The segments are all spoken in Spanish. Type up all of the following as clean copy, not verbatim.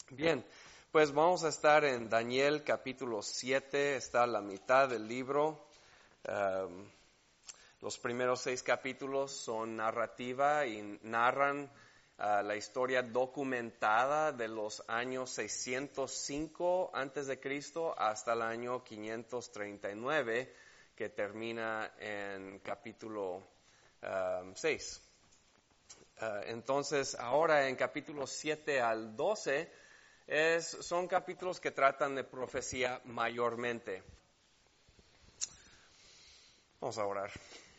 Bien, pues vamos a estar en Daniel capítulo 7, está a la mitad del libro. Los primeros 6 capítulos son narrativa y narran la historia documentada de los años 605 antes de Cristo hasta el año 539, que termina en capítulo 6. Entonces, ahora en capítulos 7 al 12, son capítulos que tratan de profecía mayormente. Vamos a orar.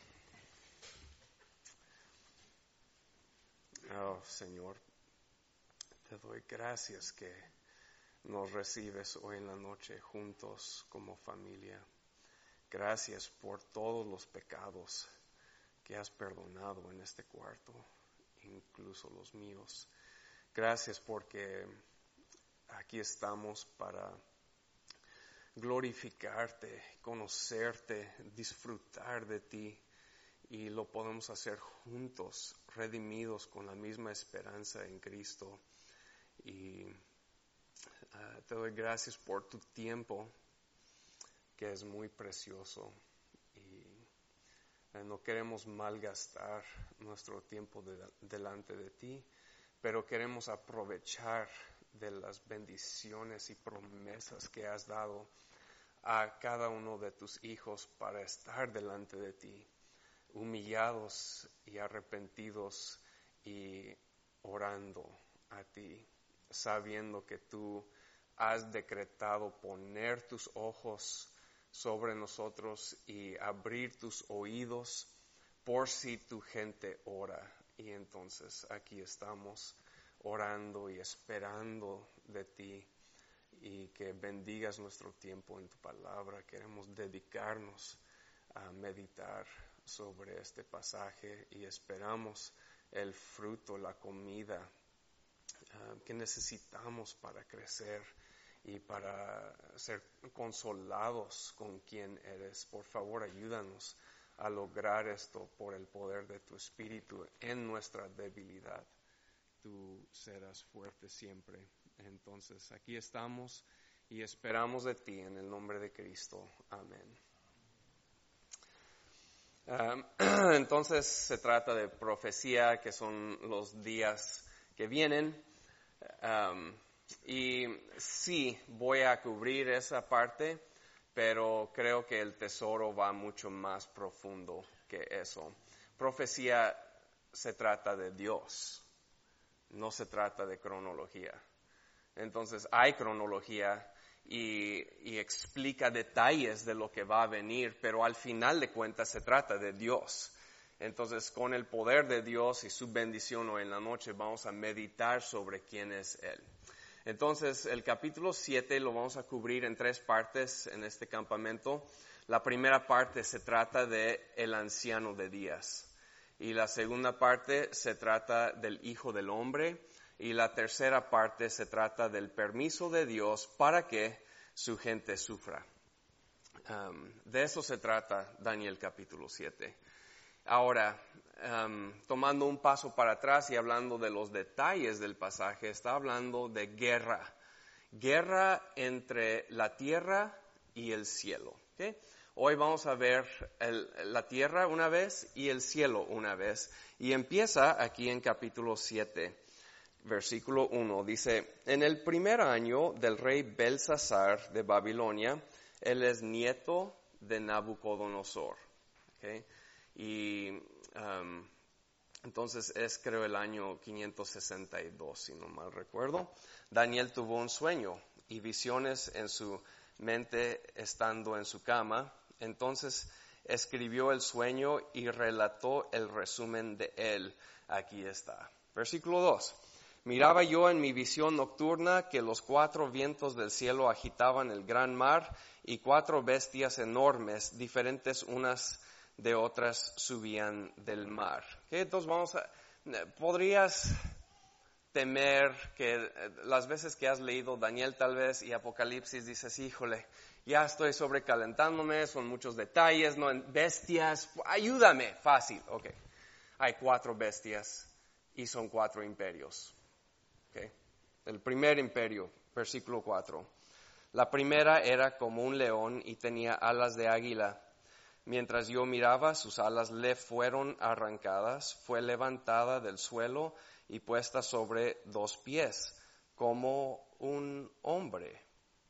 Oh, Señor, te doy gracias que nos recibes hoy en la noche juntos como familia. Gracias por todos los pecados que has perdonado en este cuarto, incluso los míos. Gracias porque aquí estamos para glorificarte, conocerte, disfrutar de ti, y lo podemos hacer juntos, redimidos con la misma esperanza en Cristo. Y te doy gracias por tu tiempo, que es muy precioso, y no queremos malgastar nuestro tiempo delante de ti, pero queremos aprovechar de las bendiciones y promesas que has dado a cada uno de tus hijos para estar delante de ti, humillados y arrepentidos y orando a ti, sabiendo que tú has decretado poner tus ojos sobre nosotros y abrir tus oídos por si tu gente ora. Y entonces aquí estamos orando y esperando de ti, y que bendigas nuestro tiempo en tu palabra. Queremos dedicarnos a meditar sobre este pasaje y esperamos el fruto, la comida que necesitamos para crecer y para ser consolados con quien eres. Por favor, ayúdanos a lograr esto por el poder de tu Espíritu en nuestra debilidad. Tú serás fuerte siempre. Entonces, aquí estamos y esperamos de ti en el nombre de Cristo. Amén. Entonces, se trata de profecía, que son los días que vienen. Y sí, voy a cubrir esa parte, pero creo que el tesoro va mucho más profundo que eso. Profecía se trata de Dios, no se trata de cronología. Entonces hay cronología y explica detalles de lo que va a venir, pero al final de cuentas se trata de Dios. Entonces, con el poder de Dios y su bendición hoy en la noche, vamos a meditar sobre quién es Él. Entonces, el capítulo 7 lo vamos a cubrir en 3 partes en este campamento. La primera parte se trata de el anciano de días, y la segunda parte se trata del Hijo del Hombre, y la tercera parte se trata del permiso de Dios para que su gente sufra. De eso se trata Daniel capítulo 7. Ahora, tomando un paso para atrás y hablando de los detalles del pasaje, está hablando de guerra. Guerra entre la tierra y el cielo. ¿Okay? Hoy vamos a ver la tierra una vez y el cielo una vez. Y empieza aquí en capítulo 7. Versículo 1 dice: en el primer año del rey Belsasar de Babilonia, él es nieto de Nabucodonosor. ¿Okay? Y entonces es, creo, el año 562, si no mal recuerdo. Daniel tuvo un sueño y visiones en su mente estando en su cama. Entonces escribió el sueño y relató el resumen de él. Aquí está. Versículo 2. Miraba yo en mi visión nocturna que los 4 vientos del cielo agitaban el gran mar, y 4 bestias enormes, diferentes unas de otras, subían del mar. ¿Okay? Entonces podrías temer que las veces que has leído Daniel tal vez y Apocalipsis dices: híjole, ya estoy sobrecalentándome, son muchos detalles, no, bestias, ayúdame, fácil. Okay. Hay 4 bestias y son 4 imperios. Okay. el primer imperio, versículo 4. La primera era como un león y tenía alas de águila. Mientras yo miraba, sus alas le fueron arrancadas, fue levantada del suelo y puesta sobre 2 pies, como un hombre.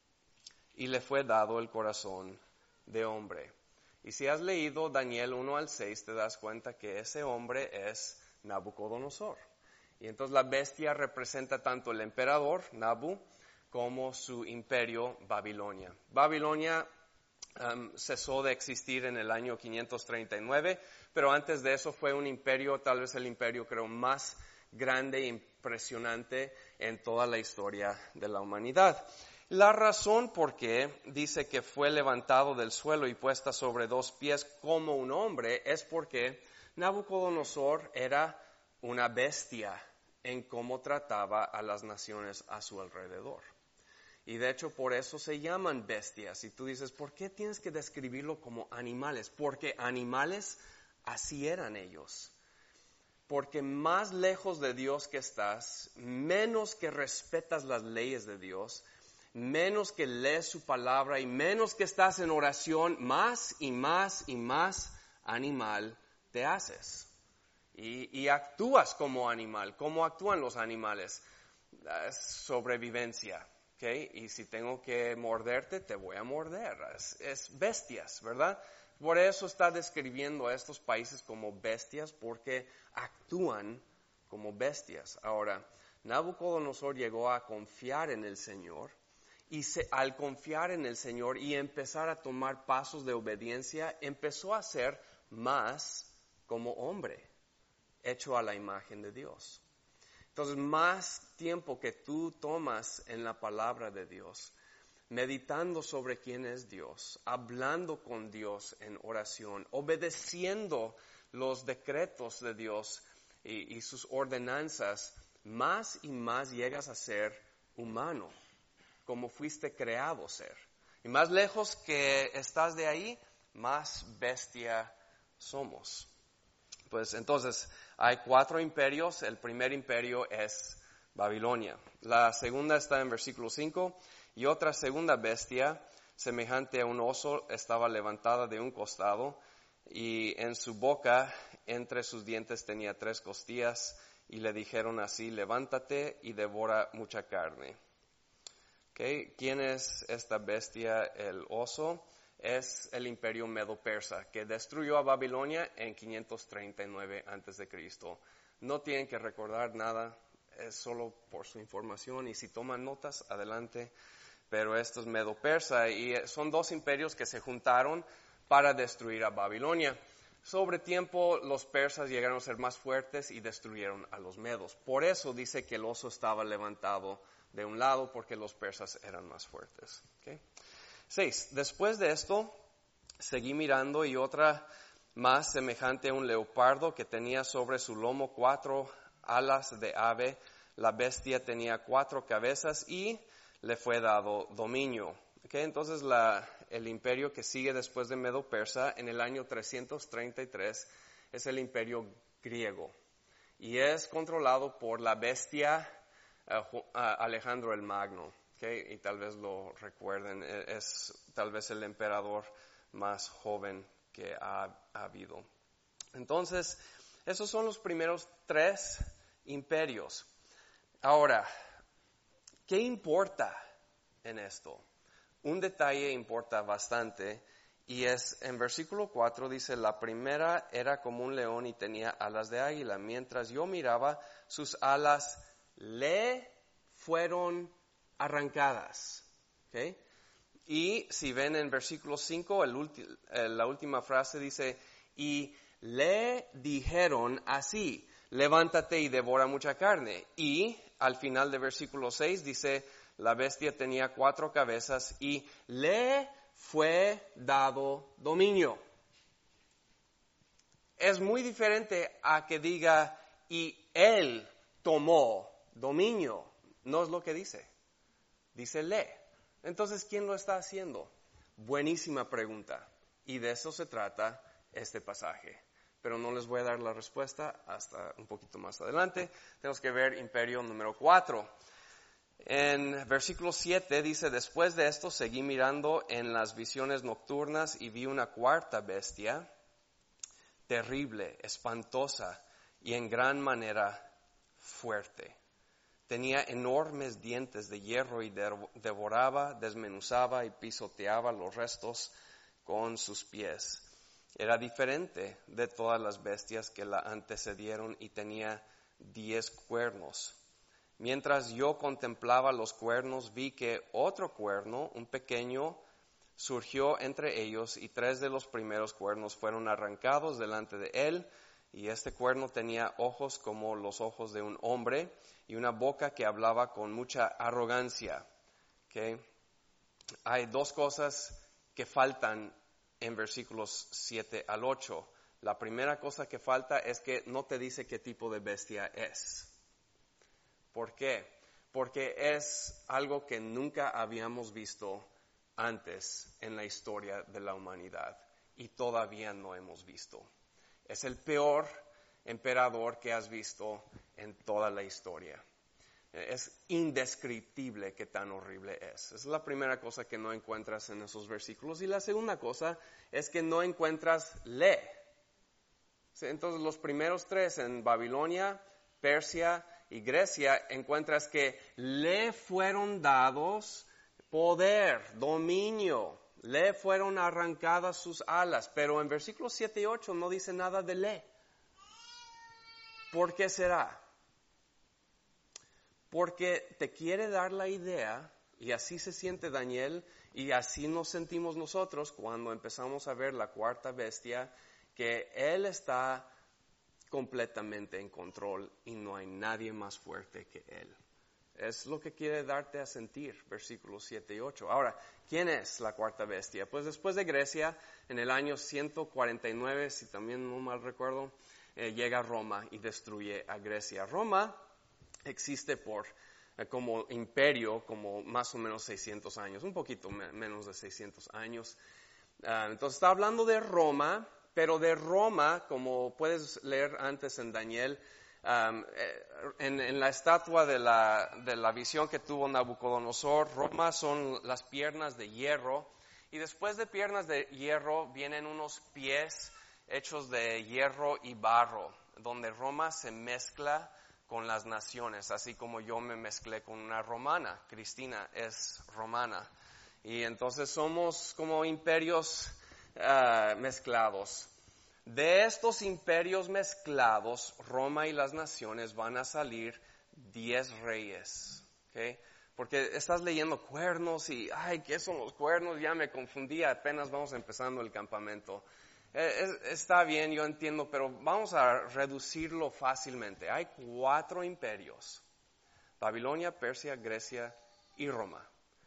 Y le fue dado el corazón de hombre. Y si has leído Daniel 1 al 6, te das cuenta que ese hombre es Nabucodonosor. Y entonces la bestia representa tanto el emperador, Nabu, como su imperio, Babilonia. Babilonia cesó de existir en el año 539, pero antes de eso fue un imperio, tal vez el imperio creo más grande e impresionante en toda la historia de la humanidad. La razón por qué dice que fue levantado del suelo y puesta sobre 2 pies como un hombre es porque Nabucodonosor era una bestia en cómo trataba a las naciones a su alrededor. Y de hecho por eso se llaman bestias. Y tú dices, ¿por qué tienes que describirlo como animales? Porque animales, así eran ellos. Porque más lejos de Dios que estás, menos que respetas las leyes de Dios, menos que lees su palabra y menos que estás en oración, más y más y más animal te haces. Y actúas como animal. ¿Cómo actúan los animales? Sobrevivencia. Okay, y si tengo que morderte, te voy a morder. Es bestias, ¿verdad? Por eso está describiendo a estos países como bestias, porque actúan como bestias. Ahora, Nabucodonosor llegó a confiar en el Señor, y al confiar en el Señor y empezar a tomar pasos de obediencia, empezó a ser más como hombre, hecho a la imagen de Dios. Entonces, más tiempo que tú tomas en la palabra de Dios, meditando sobre quién es Dios, hablando con Dios en oración, obedeciendo los decretos de Dios y sus ordenanzas, más y más llegas a ser humano, como fuiste creado ser. Y más lejos que estás de ahí, más bestia somos. Pues entonces, hay 4 imperios. El primer imperio es Babilonia. La segunda está en versículo 5. Y otra segunda bestia, semejante a un oso, estaba levantada de un costado. Y en su boca, entre sus dientes, tenía 3 costillas. Y le dijeron así, levántate y devora mucha carne. Okay. ¿Quién es esta bestia, el oso? Es el imperio medo-persa, que destruyó a Babilonia en 539 a.C. No tienen que recordar nada, es solo por su información, y si toman notas, adelante. Pero esto es medo-persa, y son 2 imperios que se juntaron para destruir a Babilonia. Sobre tiempo, los persas llegaron a ser más fuertes y destruyeron a los medos. Por eso dice que el oso estaba levantado de un lado, porque los persas eran más fuertes. ¿Okay? 6. Después de esto, seguí mirando y otra más semejante a un leopardo que tenía sobre su lomo 4 alas de ave. La bestia tenía 4 cabezas y le fue dado dominio. Okay, entonces el imperio que sigue después de Medo-Persa en el año 333 es el imperio griego. Y es controlado por la bestia Alejandro el Magno. Okay, y tal vez lo recuerden, es tal vez el emperador más joven que ha habido. Entonces, esos son los primeros 3 imperios. Ahora, ¿qué importa en esto? Un detalle importa bastante, y es en versículo 4 dice, la primera era como un león y tenía alas de águila. Mientras yo miraba, sus alas le fueron arrancadas. ¿Okay? Y si ven en versículo 5, la última frase dice, y le dijeron así, levántate y devora mucha carne. Y al final de versículo 6 dice, la bestia tenía 4 cabezas y le fue dado dominio. Es muy diferente a que diga, y él tomó dominio. No es lo que dice. Dice le. Entonces, ¿quién lo está haciendo? Buenísima pregunta. Y de eso se trata este pasaje. Pero no les voy a dar la respuesta hasta un poquito más adelante. Tenemos que ver imperio número 4. En versículo 7 dice, después de esto seguí mirando en las visiones nocturnas y vi una cuarta bestia, terrible, espantosa y en gran manera fuerte. Tenía enormes dientes de hierro y devoraba, desmenuzaba y pisoteaba los restos con sus pies. Era diferente de todas las bestias que la antecedieron y tenía 10 cuernos. Mientras yo contemplaba los cuernos, vi que otro cuerno, un pequeño, surgió entre ellos y 3 de los primeros cuernos fueron arrancados delante de él. Y este cuerno tenía ojos como los ojos de un hombre y una boca que hablaba con mucha arrogancia. ¿Okay? Hay 2 cosas que faltan en versículos 7 al 8. La primera cosa que falta es que no te dice qué tipo de bestia es. ¿Por qué? Porque es algo que nunca habíamos visto antes en la historia de la humanidad y todavía no hemos visto. Es el peor emperador que has visto en toda la historia. Es indescriptible qué tan horrible es. Esa es la primera cosa que no encuentras en esos versículos. Y la segunda cosa es que no encuentras le. Entonces los primeros 3 en Babilonia, Persia y Grecia encuentras que le fueron dados poder, dominio, le fueron arrancadas sus alas, pero en versículos 7 y 8 no dice nada de le. ¿Por qué será? Porque te quiere dar la idea, y así se siente Daniel, y así nos sentimos nosotros cuando empezamos a ver la cuarta bestia, que él está completamente en control y no hay nadie más fuerte que él. Es lo que quiere darte a sentir, versículos 7 y 8. Ahora, ¿quién es la cuarta bestia? Pues después de Grecia, en el año 149, si también no mal recuerdo, llega a Roma y destruye a Grecia. Roma existe como imperio, como más o menos 600 años, un poquito menos de 600 años. Entonces está hablando de Roma, pero de Roma, como puedes leer antes en Daniel, en la estatua de la visión que tuvo Nabucodonosor, Roma son las piernas de hierro, y después de piernas de hierro vienen unos pies hechos de hierro y barro, donde Roma se mezcla con las naciones, así como yo me mezclé con una romana. Cristina es romana. Y entonces somos como imperios mezclados. De estos imperios mezclados, Roma y las naciones van a salir 10 reyes. ¿Okay? Porque estás leyendo cuernos y, ay, ¿qué son los cuernos? Ya me confundí, apenas vamos empezando el campamento. Está bien, yo entiendo, pero vamos a reducirlo fácilmente. Hay 4 imperios: Babilonia, Persia, Grecia y Roma.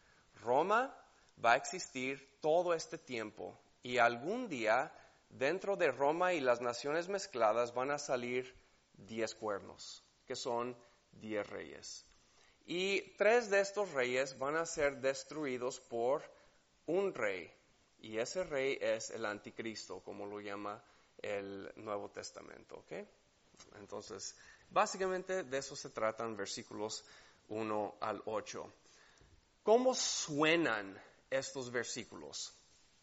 Roma va a existir todo este tiempo y algún día dentro de Roma y las naciones mezcladas van a salir 10 cuernos, que son 10 reyes. Y 3 de estos reyes van a ser destruidos por un rey. Y ese rey es el anticristo, como lo llama el Nuevo Testamento. ¿Okay? Entonces, básicamente de eso se tratan versículos 1 al 8. ¿Cómo suenan estos versículos?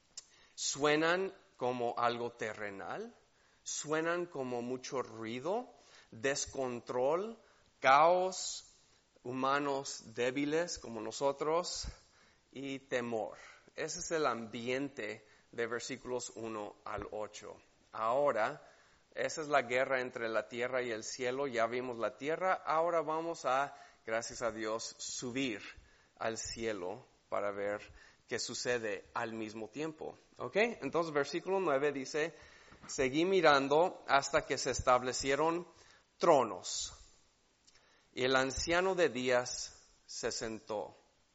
¿Suenan como algo terrenal? ¿Suenan como mucho ruido, descontrol, caos, humanos débiles como nosotros y temor? Ese es el ambiente de versículos 1 al 8. Ahora, esa es la guerra entre la tierra y el cielo. Ya vimos la tierra, ahora vamos a, gracias a Dios, subir al cielo para ver qué sucede al mismo tiempo. ¿Ok? Entonces, versículo 9 dice, seguí mirando hasta que se establecieron tronos, y el anciano de días se sentó.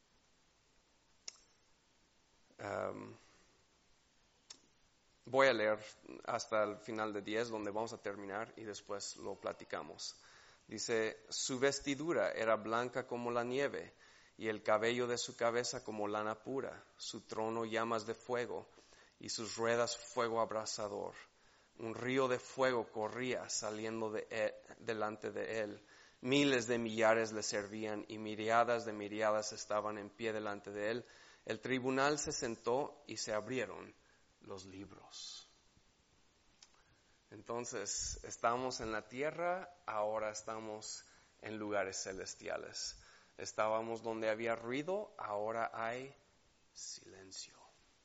Voy a leer hasta el final de 10, donde vamos a terminar, y después lo platicamos. Dice, su vestidura era blanca como la nieve, y el cabello de su cabeza como lana pura, su trono llamas de fuego, y sus ruedas fuego abrasador. Un río de fuego corría saliendo delante de él. miles de millares le servían y miriadas de miriadas estaban en pie delante de él. El tribunal se sentó y se abrieron los libros. Entonces, estamos en la tierra, ahora estamos en lugares celestiales. Estábamos donde había ruido, ahora hay silencio.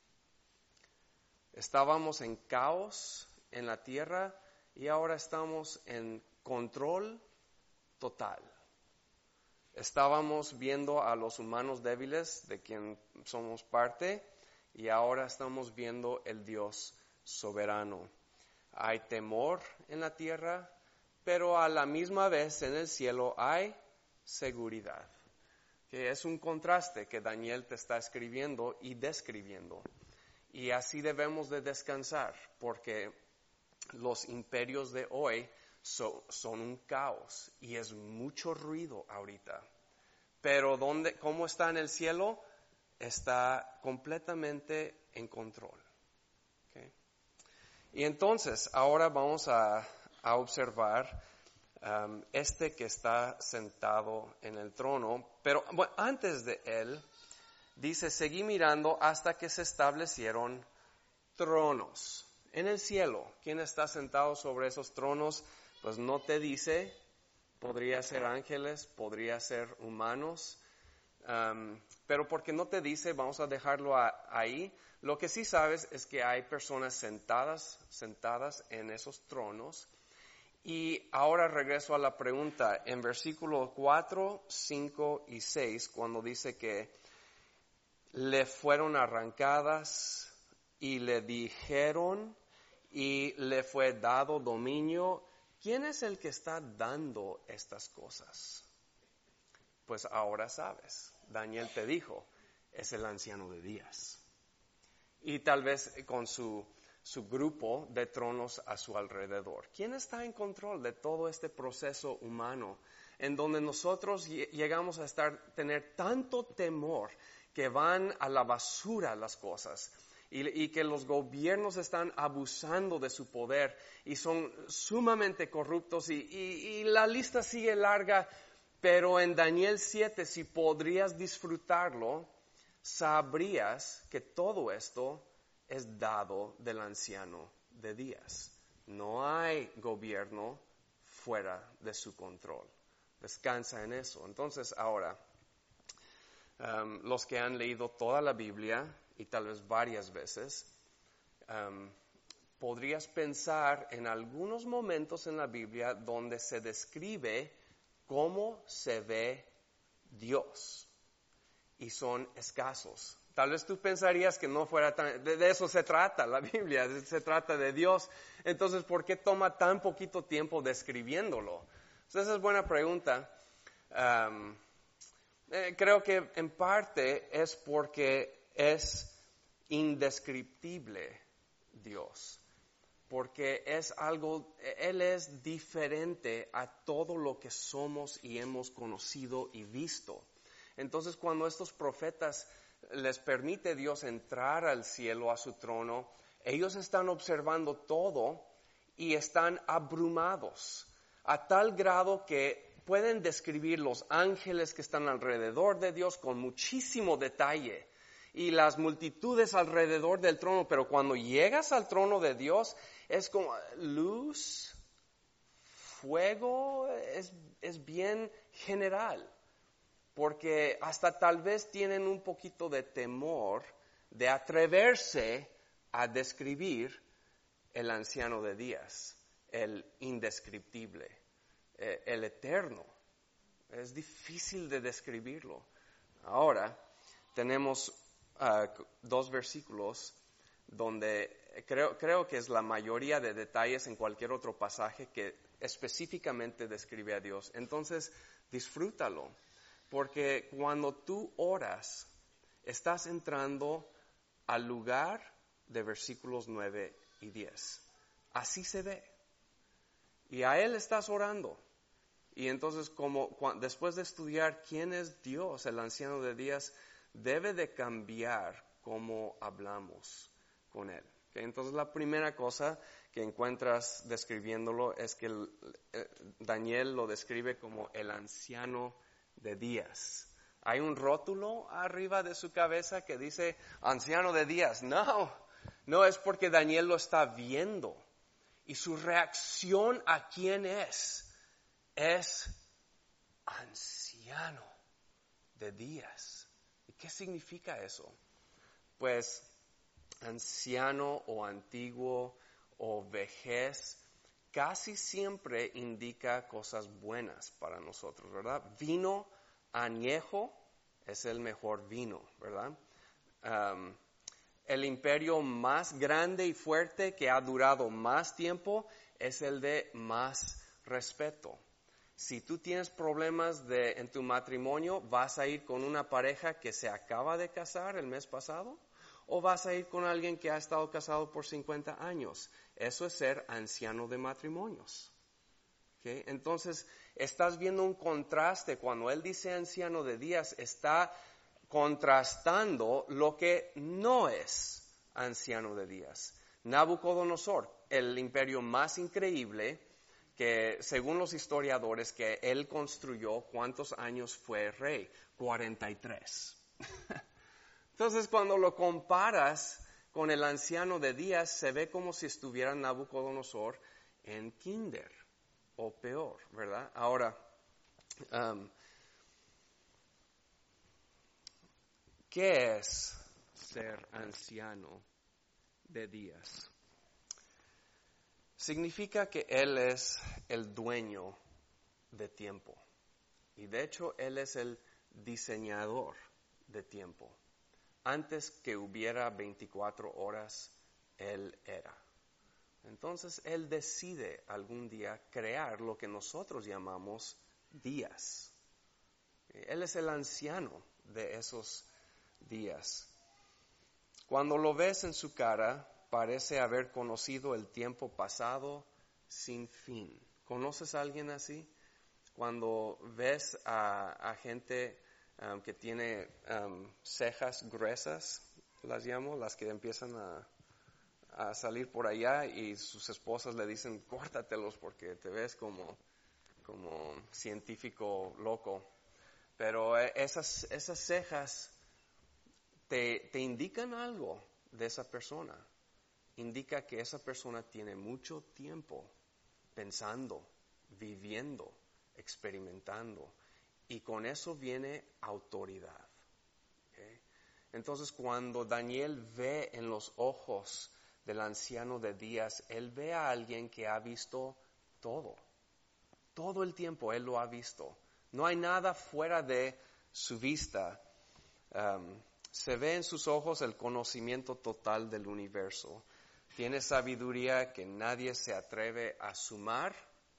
Estábamos en caos en la tierra y ahora estamos en control total. Estábamos viendo a los humanos débiles de quien somos parte y ahora estamos viendo el Dios soberano. Hay temor en la tierra, pero a la misma vez en el cielo hay seguridad. Que es un contraste que Daniel te está escribiendo y describiendo. Y así debemos de descansar, porque los imperios de hoy son un caos y es mucho ruido ahorita. Pero ¿cómo está en el cielo? Está completamente en control. ¿Okay? Y entonces, ahora vamos a observar que está sentado en el trono. Pero bueno, antes de él, dice, seguí mirando hasta que se establecieron tronos en el cielo. ¿Quién está sentado sobre esos tronos? Pues no te dice, podría ser ángeles, podría ser humanos, pero porque no te dice, vamos a dejarlo ahí. Lo que sí sabes es que hay personas sentadas en esos tronos. Y ahora regreso a la pregunta, en versículos 4, 5 y 6, cuando dice que le fueron arrancadas y le dijeron y le fue dado dominio. ¿Quién es el que está dando estas cosas? Pues ahora sabes, Daniel te dijo, es el anciano de días. Y tal vez con su grupo de tronos a su alrededor. ¿Quién está en control de todo este proceso humano en donde nosotros llegamos a tener tanto temor que van a la basura las cosas y que los gobiernos están abusando de su poder y son sumamente corruptos y la lista sigue larga, pero en Daniel 7, si podrías disfrutarlo, sabrías que todo esto es dado del anciano de días. No hay gobierno fuera de su control. Descansa en eso. Entonces ahora, los que han leído toda la Biblia y tal vez varias veces, podrías pensar en algunos momentos en la Biblia donde se describe cómo se ve Dios y son escasos. Tal vez tú pensarías que no fuera tan... De eso se trata la Biblia, se trata de Dios. Entonces, ¿por qué toma tan poquito tiempo describiéndolo? Entonces, esa es buena pregunta. Creo que en parte es porque es indescriptible Dios. Porque es algo, Él es diferente a todo lo que somos y hemos conocido y visto. Entonces, cuando estos profetas les permite Dios entrar al cielo, a su trono, ellos están observando todo y están abrumados a tal grado que pueden describir los ángeles que están alrededor de Dios con muchísimo detalle y las multitudes alrededor del trono, pero cuando llegas al trono de Dios es como luz, fuego, es bien general. Porque hasta tal vez tienen un poquito de temor de atreverse a describir el anciano de días, el indescriptible, el eterno. Es difícil de describirlo. Ahora, tenemos 2 versículos donde creo que es la mayoría de detalles en cualquier otro pasaje que específicamente describe a Dios. Entonces, disfrútalo. Porque cuando tú oras, estás entrando al lugar de versículos 9 y 10. Así se ve. Y a Él estás orando. Y entonces, después de estudiar quién es Dios, el anciano de días, debe de cambiar cómo hablamos con Él. ¿Okay? Entonces, la primera cosa que encuentras describiéndolo es que Daniel lo describe como el anciano de días. Hay un rótulo arriba de su cabeza que dice anciano de días. No es porque Daniel lo está viendo. Y su reacción a quién es anciano de días. ¿Y qué significa eso? Pues anciano o antiguo o vejez casi siempre indica cosas buenas para nosotros, ¿verdad? Vino añejo es el mejor vino, ¿verdad? El imperio más grande y fuerte que ha durado más tiempo es el de más respeto. Si tú tienes problemas en tu matrimonio, ¿vas a ir con una pareja que se acaba de casar el mes pasado? ¿O vas a ir con alguien que ha estado casado por 50 años? Eso es ser anciano de matrimonios. ¿Okay? Entonces, estás viendo un contraste. Cuando él dice anciano de días, está contrastando lo que no es anciano de días. Nabucodonosor, el imperio más increíble, que según los historiadores que él construyó, ¿cuántos años fue rey? 43. Entonces, cuando lo comparas con el anciano de días, se ve como si estuviera Nabucodonosor en kinder, o peor, ¿verdad? Ahora, ¿qué es ser anciano de días? Significa que Él es el dueño de tiempo. Y de hecho, Él es el diseñador de tiempo. Antes que hubiera 24 horas, Él era. Entonces, Él decide algún día crear lo que nosotros llamamos días. Él es el anciano de esos días. Cuando lo ves en su cara, parece haber conocido el tiempo pasado sin fin. ¿Conoces a alguien así? Cuando ves a gente que tiene cejas gruesas, las llamo, las que empiezan a salir por allá y sus esposas le dicen, córtatelos porque te ves como científico loco. Pero esas cejas te indican algo de esa persona. Indica que esa persona tiene mucho tiempo pensando, viviendo, experimentando. Y con eso viene autoridad. ¿Okay? Entonces, cuando Daniel ve en los ojos del anciano de días, él ve a alguien que ha visto todo. Todo el tiempo él lo ha visto. No hay nada fuera de su vista. Se ve en sus ojos el conocimiento total del universo. Tiene sabiduría que nadie se atreve a sumar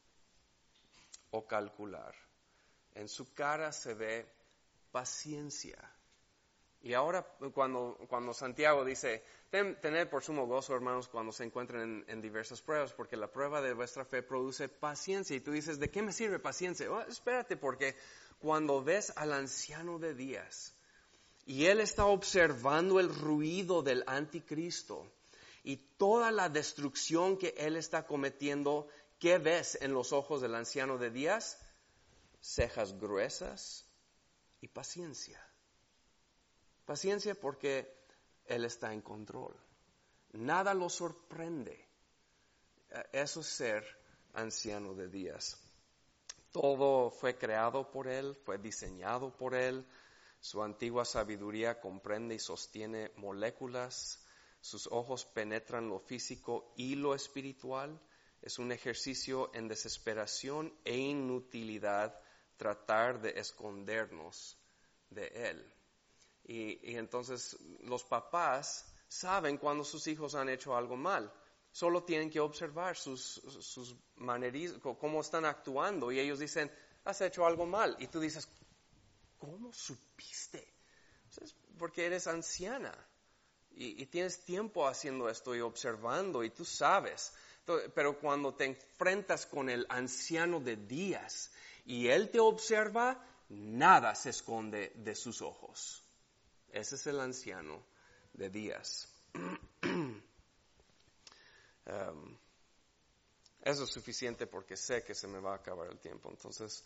o calcular. En su cara se ve paciencia. Y ahora cuando Santiago dice, tened por sumo gozo, hermanos, cuando se encuentren en diversas pruebas, porque la prueba de vuestra fe produce paciencia. Y tú dices, ¿de qué me sirve paciencia? Oh, espérate, porque cuando ves al anciano de días, y él está observando el ruido del anticristo, y toda la destrucción que él está cometiendo, ¿qué ves en los ojos del anciano de días? Cejas gruesas y paciencia. Paciencia porque Él está en control. Nada lo sorprende. Eso es ser anciano de días. Todo fue creado por Él, fue diseñado por Él. Su antigua sabiduría comprende y sostiene moléculas. Sus ojos penetran lo físico y lo espiritual. Es un ejercicio en desesperación e inutilidad tratar de escondernos de Él. Y entonces los papás saben cuando sus hijos han hecho algo mal. Solo tienen que observar sus manerismos, cómo están actuando. Y ellos dicen, has hecho algo mal. Y tú dices, ¿cómo supiste? Pues porque eres anciana. Y tienes tiempo haciendo esto y observando. Y tú sabes. Pero cuando te enfrentas con el anciano de días y él te observa, nada se esconde de sus ojos. Ese es el anciano de días. Eso es suficiente porque sé que se me va a acabar el tiempo. Entonces,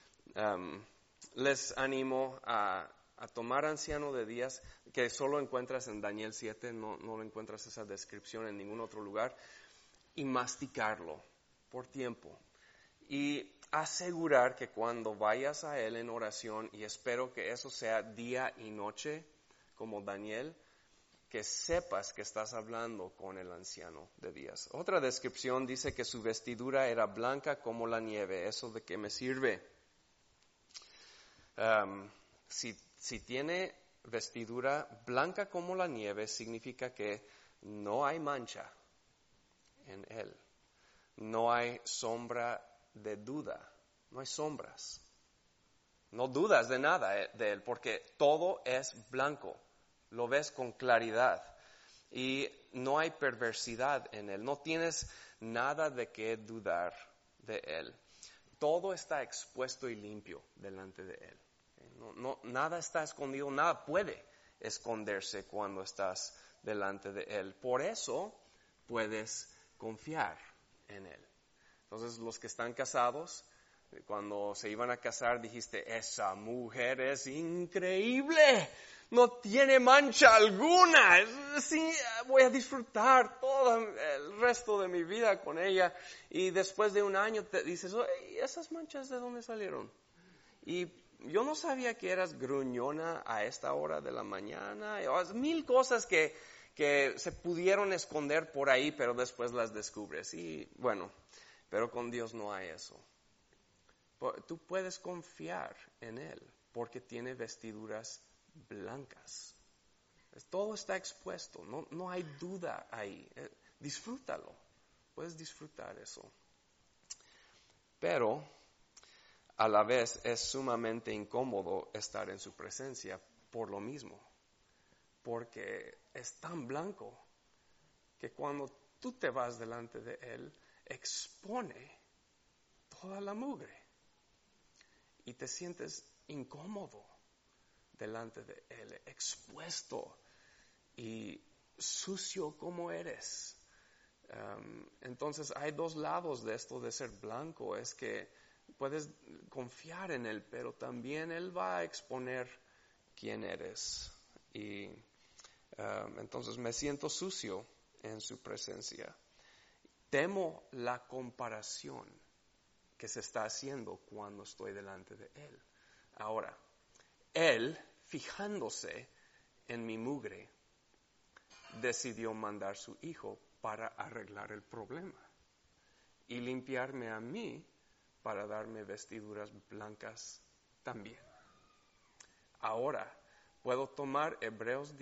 les animo a tomar anciano de días, que solo encuentras en Daniel 7, no lo encuentras esa descripción en ningún otro lugar, y masticarlo por tiempo. Y asegurar que cuando vayas a él en oración, y espero que eso sea día y noche, como Daniel, que sepas que estás hablando con el anciano de días. Otra descripción dice que su vestidura era blanca como la nieve. ¿Eso de qué me sirve? Si tiene vestidura blanca como la nieve, significa que no hay mancha en él. No hay sombra de duda. No hay sombras. No dudas de nada de él, porque todo es blanco. Lo ves con claridad. Y no hay perversidad en él. No tienes nada de qué dudar de él. Todo está expuesto y limpio delante de él. Nada está escondido, nada puede esconderse cuando estás delante de él. Por eso puedes confiar en él. Entonces, los que están casados, cuando se iban a casar, dijiste, esa mujer es increíble, no tiene mancha alguna, sí, voy a disfrutar todo el resto de mi vida con ella. Y después de un año te dices, ¿esas manchas de dónde salieron? Y yo no sabía que eras gruñona a esta hora de la mañana. Mil cosas que se pudieron esconder por ahí, pero después las descubres. Y bueno, pero con Dios no hay eso. Tú puedes confiar en Él porque tiene vestiduras blancas. Todo está expuesto, no hay duda ahí. Disfrútalo, puedes disfrutar eso. Pero a la vez es sumamente incómodo estar en su presencia por lo mismo, porque es tan blanco que cuando tú te vas delante de Él, expone toda la mugre y te sientes incómodo delante de Él, expuesto y sucio como eres. Entonces hay dos lados de esto de ser blanco, es que puedes confiar en Él, pero también Él va a exponer quién eres. Y entonces me siento sucio en su presencia. Temo la comparación que se está haciendo cuando estoy delante de Él. Ahora, Él, fijándose en mi mugre, decidió mandar su Hijo para arreglar el problema y limpiarme a mí para darme vestiduras blancas también. Ahora, puedo tomar Hebreos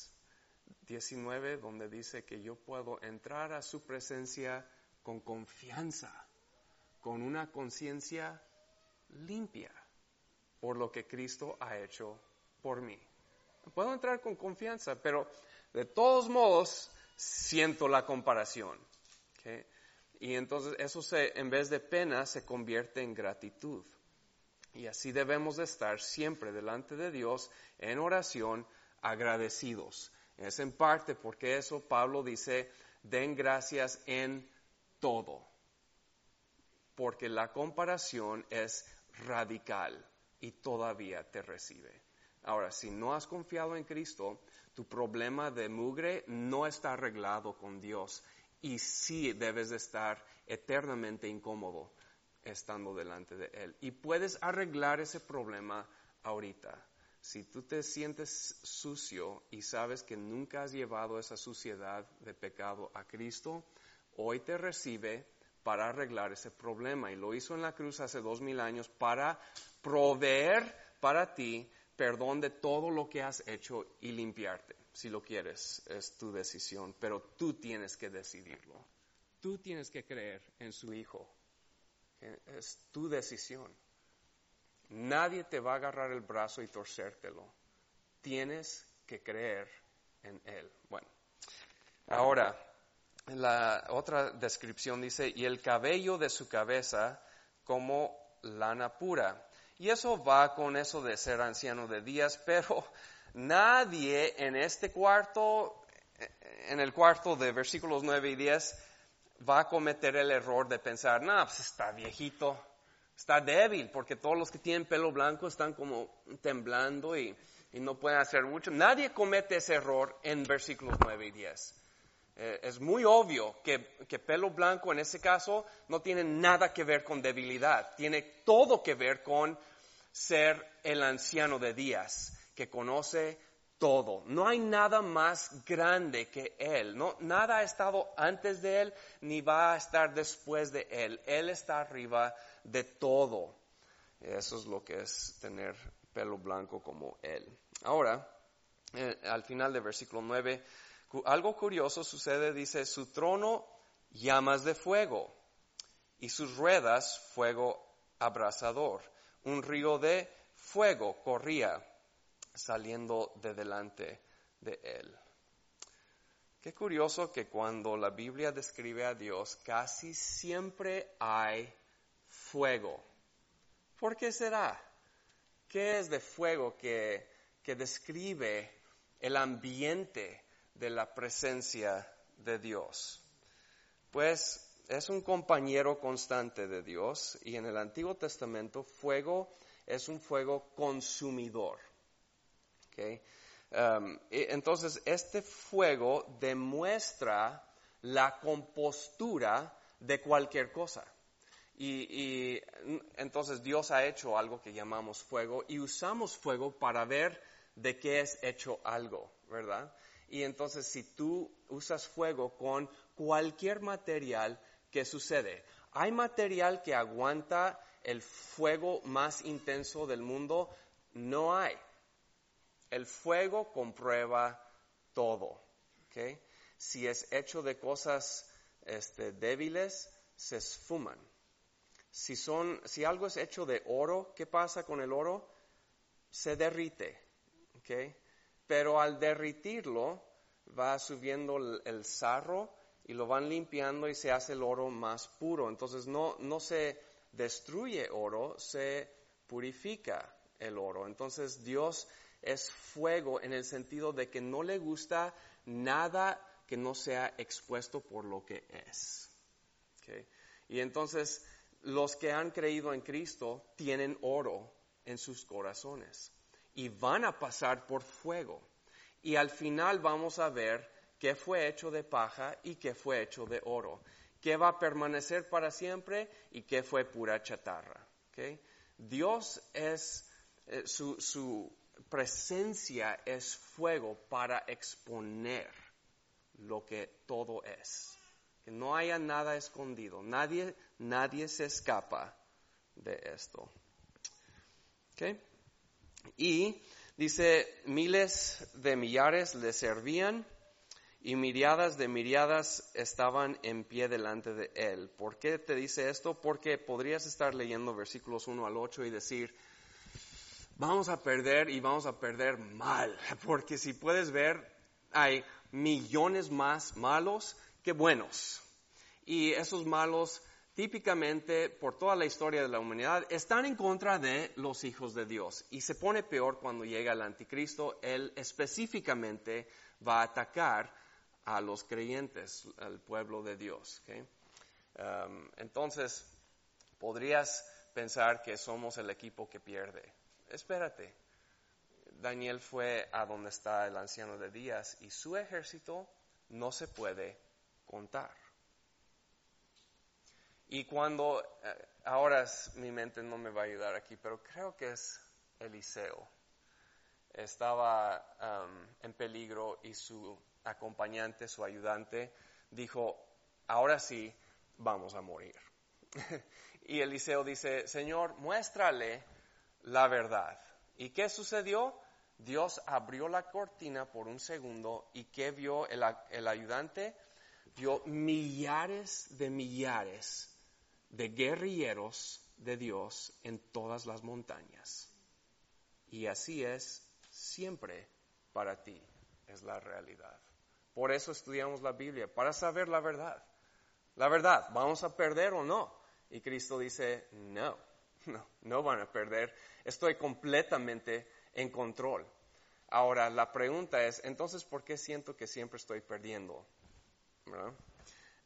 10:19, donde dice que yo puedo entrar a su presencia con confianza, con una conciencia limpia por lo que Cristo ha hecho por mí. Puedo entrar con confianza, pero de todos modos siento la comparación. ¿Okay? Y entonces eso en vez de pena se convierte en gratitud. Y así debemos de estar siempre delante de Dios en oración agradecidos. Es en parte porque eso Pablo dice, den gracias en todo. Porque la comparación es radical y todavía te recibe. Ahora, si no has confiado en Cristo, tu problema de mugre no está arreglado con Dios y sí debes de estar eternamente incómodo estando delante de Él. Y puedes arreglar ese problema ahorita. Si tú te sientes sucio y sabes que nunca has llevado esa suciedad de pecado a Cristo, hoy te recibe para arreglar ese problema. Y lo hizo en la cruz hace 2000 años para proveer para ti perdón de todo lo que has hecho y limpiarte. Si lo quieres, es tu decisión, pero tú tienes que decidirlo. Tú tienes que creer en su Hijo. Es tu decisión. Nadie te va a agarrar el brazo y torcértelo. Tienes que creer en Él. Bueno, ahora, la otra descripción dice, y el cabello de su cabeza como lana pura. Y eso va con eso de ser anciano de días, pero nadie en este cuarto, en el cuarto de versículos 9 y 10, va a cometer el error de pensar, no, pues está viejito, está débil, porque todos los que tienen pelo blanco están como temblando y no pueden hacer mucho. Nadie comete ese error en versículos 9 y 10. Es muy obvio que pelo blanco en ese caso no tiene nada que ver con debilidad, tiene todo que ver con ser el anciano de días, que conoce todo. No hay nada más grande que Él. Nada ha estado antes de Él, ni va a estar después de Él. Él está arriba de todo. Eso es lo que es tener pelo blanco como Él. Ahora, al final del versículo 9, algo curioso sucede, dice, su trono llamas de fuego y sus ruedas fuego abrasador. Un río de fuego corría saliendo de delante de él. Qué curioso que cuando la Biblia describe a Dios, casi siempre hay fuego. ¿Por qué será? ¿Qué es de fuego que describe el ambiente de la presencia de Dios? Pues es un compañero constante de Dios, y en el Antiguo Testamento fuego es un fuego consumidor. ¿Okay? Entonces este fuego demuestra la compostura de cualquier cosa. Y entonces Dios ha hecho algo que llamamos fuego y usamos fuego para ver de qué es hecho algo, ¿verdad? Y entonces si tú usas fuego con cualquier material, ¿qué sucede? ¿Hay material que aguanta el fuego más intenso del mundo? No hay. El fuego comprueba todo, ¿okay? Si es hecho de cosas débiles, se esfuman. Si algo es hecho de oro, ¿qué pasa con el oro? Se derrite, ¿okay? Pero al derritirlo, va subiendo el sarro y lo van limpiando y se hace el oro más puro. Entonces no se destruye oro, se purifica el oro. Entonces Dios es fuego en el sentido de que no le gusta nada que no sea expuesto por lo que es. ¿Okay? Y entonces los que han creído en Cristo tienen oro en sus corazones y van a pasar por fuego. Y al final vamos a ver qué fue hecho de paja y qué fue hecho de oro, qué va a permanecer para siempre y qué fue pura chatarra. ¿Okay? Dios es, su presencia es fuego para exponer lo que todo es. Que no haya nada escondido. Nadie se escapa de esto. ¿Okay? Y dice, miles de millares le servían y miriadas de miriadas estaban en pie delante de él. ¿Por qué te dice esto? Porque podrías estar leyendo versículos 1 al 8 y decir, vamos a perder y vamos a perder mal. Porque si puedes ver, hay millones más malos que buenos. Y esos malos, típicamente, por toda la historia de la humanidad, están en contra de los hijos de Dios. Y se pone peor cuando llega el anticristo. Él específicamente va a atacar a los creyentes, al pueblo de Dios. ¿Okay? Entonces, podrías pensar que somos el equipo que pierde. Espérate. Daniel fue a donde está el anciano de días y su ejército no se puede contar. Y cuando, ahora mi mente no me va a ayudar aquí, pero creo que es Eliseo. Estaba en peligro y su acompañante, su ayudante, dijo, ahora sí, vamos a morir. Y Eliseo dice, Señor, muéstrale la verdad. ¿Y qué sucedió? Dios abrió la cortina por un segundo y ¿qué vio el ayudante? Vio millares de guerrilleros de Dios en todas las montañas. Y así es siempre para ti, es la realidad. Por eso estudiamos la Biblia, para saber la verdad. La verdad, ¿vamos a perder o no? Y Cristo dice, no van a perder. Estoy completamente en control. Ahora, la pregunta es, entonces, ¿por qué siento que siempre estoy perdiendo? ¿Verdad?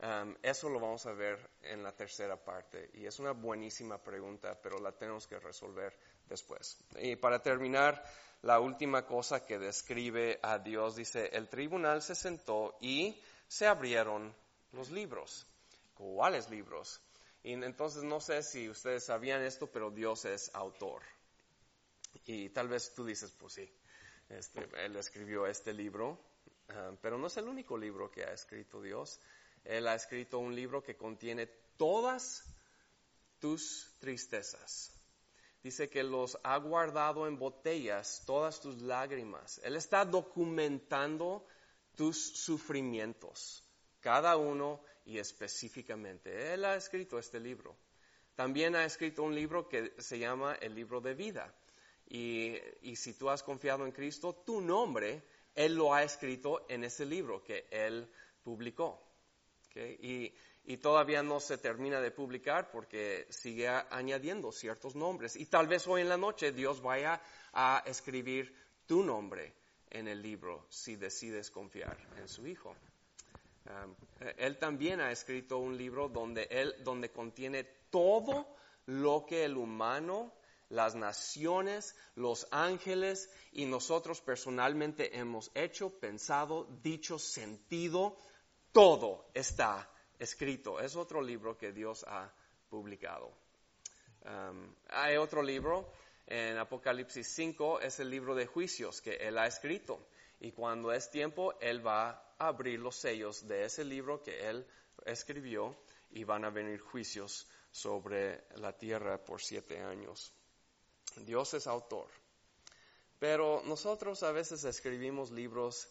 Eso lo vamos a ver en la tercera parte y es una buenísima pregunta, pero la tenemos que resolver después. Y para terminar, la última cosa que describe a Dios, dice, el tribunal se sentó y se abrieron los libros. ¿Cuáles libros? Y entonces no sé si ustedes sabían esto, pero Dios es autor. Y tal vez tú dices, pues sí, Él escribió este libro, pero no es el único libro que ha escrito Dios. Él ha escrito un libro que contiene todas tus tristezas. Dice que los ha guardado en botellas, todas tus lágrimas. Él está documentando tus sufrimientos, cada uno y específicamente. Él ha escrito este libro. También ha escrito un libro que se llama el libro de vida. Y si tú has confiado en Cristo, tu nombre, Él lo ha escrito en ese libro que Él publicó. ¿Okay? Y todavía no se termina de publicar porque sigue añadiendo ciertos nombres. Y tal vez hoy en la noche Dios vaya a escribir tu nombre en el libro si decides confiar en su Hijo. Él también ha escrito un libro donde contiene todo lo que el humano, las naciones, los ángeles y nosotros personalmente hemos hecho, pensado, dicho, sentido. Todo está escrito. Es otro libro que Dios ha publicado. Hay otro libro en Apocalipsis 5, es el libro de juicios que Él ha escrito. Y cuando es tiempo, Él va a abrir los sellos de ese libro que Él escribió y van a venir juicios sobre la tierra por 7 años. Dios es autor. Pero nosotros a veces escribimos libros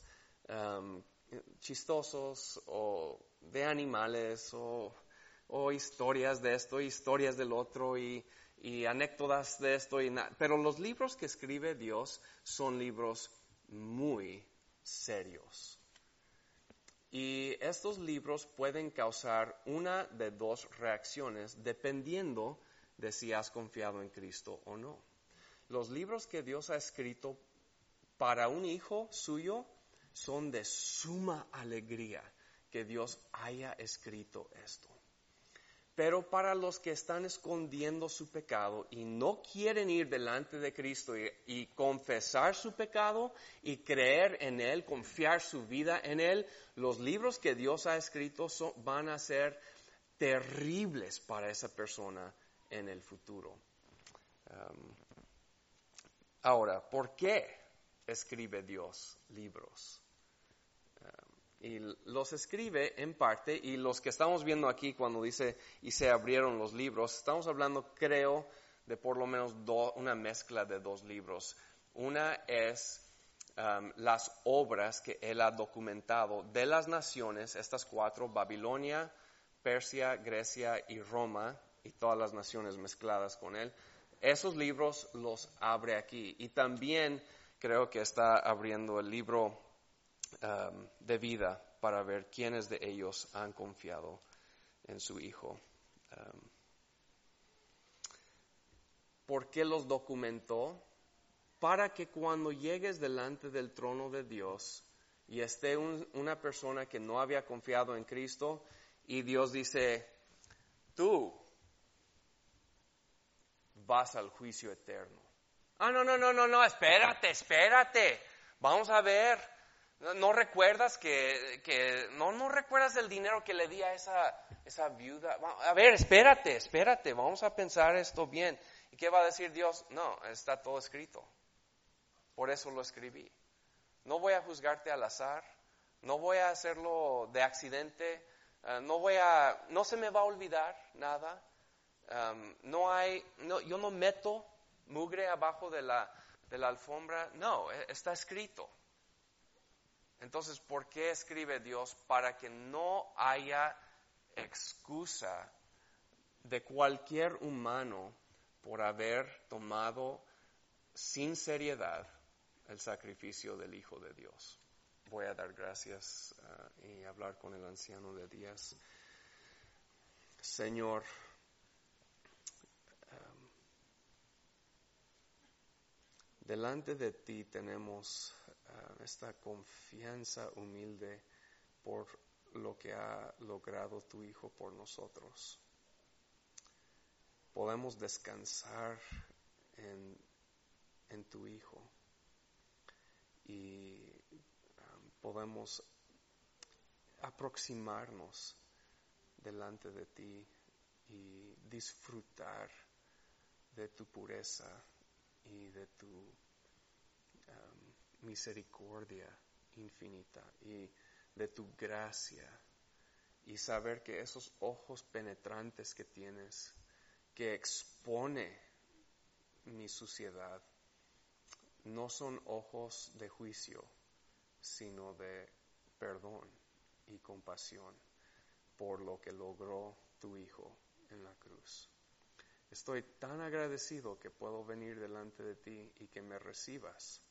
chistosos o de animales o historias de esto, historias del otro y anécdotas de esto. Pero los libros que escribe Dios son libros muy serios. Y estos libros pueden causar una de dos reacciones dependiendo de si has confiado en Cristo o no. Los libros que Dios ha escrito para un hijo suyo son de suma alegría que Dios haya escrito esto. Pero para los que están escondiendo su pecado y no quieren ir delante de Cristo y confesar su pecado y creer en Él, confiar su vida en Él, los libros que Dios ha escrito van a ser terribles para esa persona en el futuro. Ahora, ¿por qué escribe Dios libros? Y los escribe en parte, y los que estamos viendo aquí cuando dice, y se abrieron los libros, estamos hablando, creo, de por lo menos una mezcla de dos libros. Una es las obras que Él ha documentado de las naciones, estas 4, Babilonia, Persia, Grecia y Roma, y todas las naciones mezcladas con Él. Esos libros los abre aquí. Y también creo que está abriendo el libro de vida para ver quiénes de ellos han confiado en su Hijo. ¿Por qué los documentó? Para que cuando llegues delante del trono de Dios y esté una persona que no había confiado en Cristo y Dios dice, tú vas al juicio eterno. No, espérate. Vamos a ver. ¿No recuerdas no recuerdas el dinero que le di a esa viuda? A ver, espérate, vamos a pensar esto bien. ¿Y qué va a decir Dios? No, está todo escrito. Por eso lo escribí. No voy a juzgarte al azar, no voy a hacerlo de accidente, no se me va a olvidar nada. Yo no meto mugre abajo de la alfombra. No, está escrito. Entonces, ¿por qué escribe Dios? Para que no haya excusa de cualquier humano por haber tomado sin seriedad el sacrificio del Hijo de Dios. Voy a dar gracias y hablar con el anciano de días. Señor, delante de ti tenemos esta confianza humilde por lo que ha logrado tu Hijo por nosotros. Podemos descansar en tu Hijo y podemos aproximarnos delante de ti y disfrutar de tu pureza y de tu misericordia infinita y de tu gracia, y saber que esos ojos penetrantes que tienes, que expone mi suciedad, no son ojos de juicio, sino de perdón y compasión por lo que logró tu Hijo en la cruz. Estoy tan agradecido que puedo venir delante de ti y que me recibas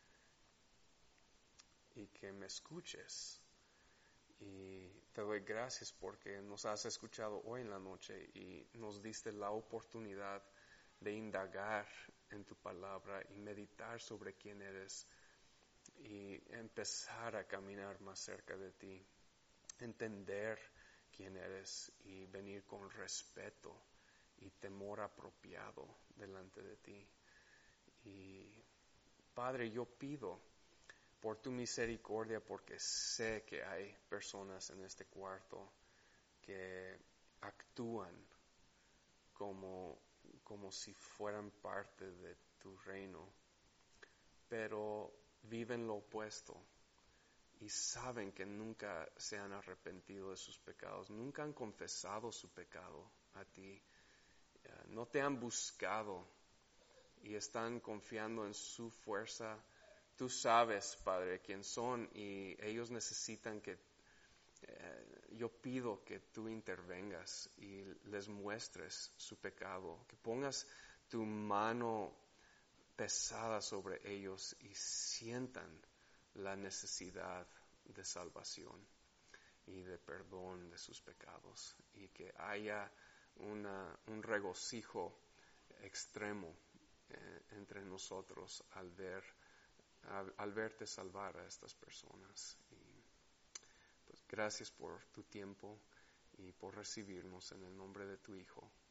y que me escuches. Y te doy gracias porque nos has escuchado hoy en la noche y nos diste la oportunidad de indagar en tu palabra y meditar sobre quién eres y empezar a caminar más cerca de ti, entender quién eres y venir con respeto y temor apropiado delante de ti. Y Padre, yo pido por tu misericordia, porque sé que hay personas en este cuarto que actúan como si fueran parte de tu reino, pero viven lo opuesto y saben que nunca se han arrepentido de sus pecados, nunca han confesado su pecado a ti, no te han buscado y están confiando en su fuerza. Tú sabes, Padre, quién son y ellos necesitan que yo pido que tú intervengas y les muestres su pecado, que pongas tu mano pesada sobre ellos y sientan la necesidad de salvación y de perdón de sus pecados, y que haya un regocijo extremo entre nosotros al verte salvar a estas personas. Y pues gracias por tu tiempo y por recibirnos en el nombre de tu Hijo.